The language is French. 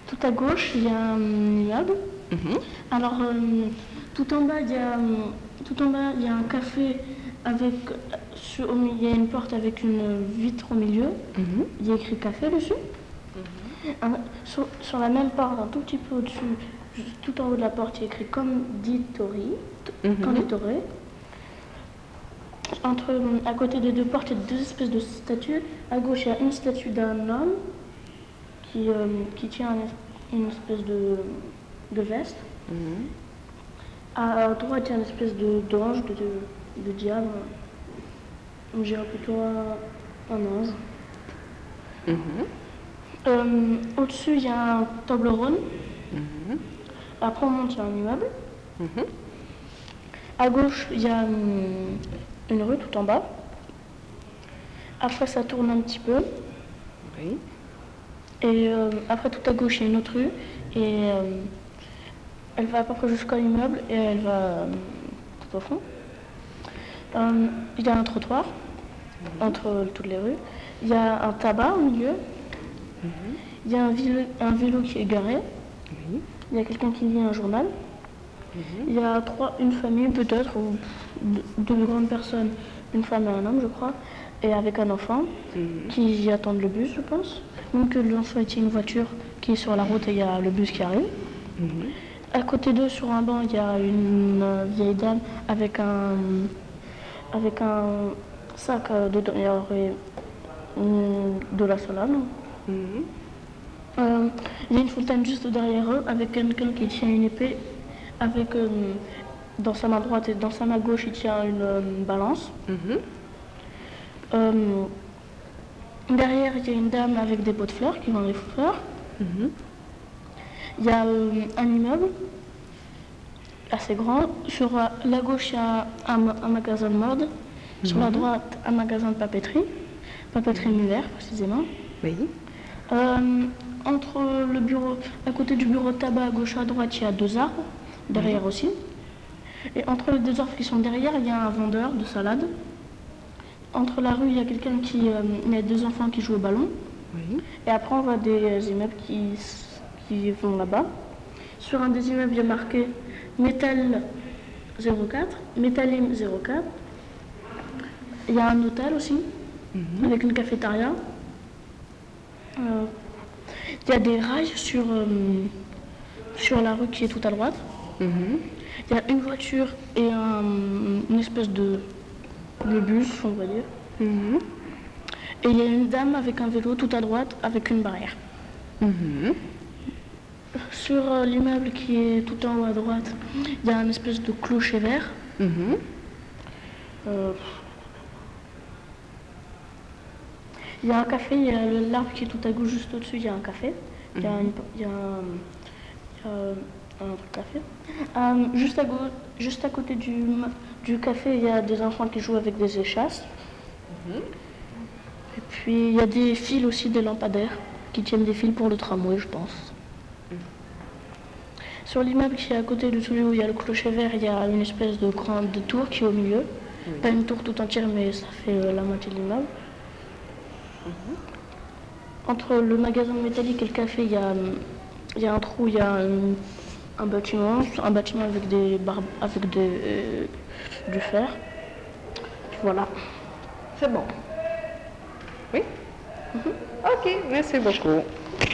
Tout à gauche, il y a un immeuble. Alors, tout en bas, il y a un café avec... il y a une porte avec une vitre au milieu. Il y a écrit café dessus. Sur la même porte, un tout petit peu au-dessus, tout en haut de la porte, il y a écrit Conditori. À côté des deux portes, il y a deux espèces de statues. À gauche, il y a une statue d'un homme qui tient une espèce de veste. À droite, il y a une espèce d'ange, de diable. On dirait plutôt un ange. Au-dessus, il y a un Toblerone. Après, on monte, il y a un immeuble. À gauche, il y a une rue tout en bas. Après, ça tourne un petit peu. Oui. Et après, tout à gauche, il y a une autre rue. Et elle va à peu près jusqu'à l'immeuble et elle va tout au fond. Il y a un trottoir entre toutes les rues. Il y a un tabac au milieu. Il y a un vélo qui est garé. Il y a quelqu'un qui lit un journal. Il y a une famille peut-être, ou deux grandes personnes, une femme et un homme je crois, et avec un enfant qui attendent le bus je pense. Donc l'enfant est une voiture qui est sur la route et il y a le bus qui arrive. À côté d'eux sur un banc il y a une vieille dame avec un sac dedans, il y aurait de la salade. Il y a une fontaine juste derrière eux avec quelqu'un qui tient une épée avec dans sa main droite et dans sa main gauche il tient une balance. Derrière il y a une dame avec des pots de fleurs qui vend des fleurs. Il y a un immeuble assez grand. Sur la gauche il y a un magasin de mode. Sur la droite un magasin de papeterie Muller précisément. Oui. Entre le bureau, à côté du bureau de tabac, à gauche à droite, il y a deux arbres, derrière aussi. Et entre les deux arbres qui sont derrière, il y a un vendeur de salade. Entre la rue, il y a il y a deux enfants qui jouent au ballon. Oui. Et après, on voit des immeubles qui vont là-bas. Sur un des immeubles, il y a marqué Metal 04, Metalim 04. Il y a un hôtel aussi, avec une cafétéria. Il y a des rails sur la rue qui est tout à droite. Il y a une voiture et une espèce de bus, on va dire. Et il y a une dame avec un vélo tout à droite avec une barrière. Sur l'immeuble qui est tout en haut à droite, il y a une espèce de clocher vert. Il y a un café, il y a l'arbre qui est tout à gauche, juste au-dessus, il y a un café. Il y a un autre café. Juste à côté du café, il y a des enfants qui jouent avec des échasses. Et puis il y a des fils aussi, des lampadaires, qui tiennent des fils pour le tramway, je pense. Sur l'immeuble qui est à côté de celui où il y a le clocher vert, il y a une espèce de grande tour qui est au milieu. Pas une tour tout entière, mais ça fait la moitié de l'immeuble. Entre le magasin métallique et le café, il y a un trou, il y a un bâtiment avec du fer. Puis voilà. C'est bon. Oui. Ok, merci beaucoup.